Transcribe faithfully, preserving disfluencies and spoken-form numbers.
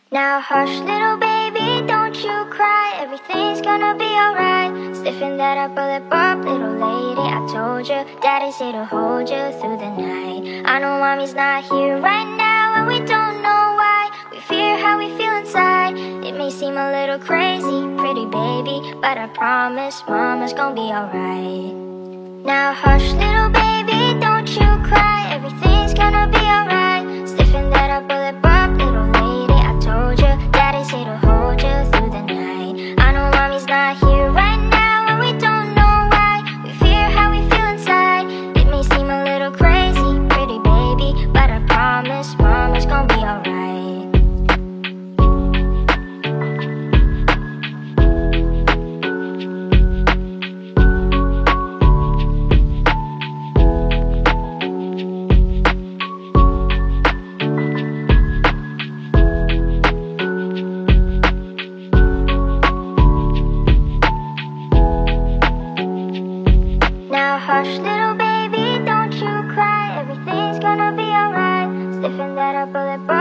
Now hush, little baby, don't you cry. Everything's gonna be alright. Stiffen that up, bullet up, little lady. I told you, daddy's here to hold you through the night. I know mommy's not here right now, and we don't know why. We fear how we feel inside. It may seem a little crazy, pretty baby, but I promise mama's gonna be alright. Now hush, little baby, don't you cry. Everything's gonna be alright. Stiffen that up, bullet up, little lady. I told you, daddy's here to hold you through the night. I know mommy's not here right now, and we don't know why. We fear how we feel inside. It may seem a little crazy, pretty baby, but I promise mama's gonna be alright. Now hush, little baby, don't you cry. Everything's gonna be alright. Stiffen that up, bullet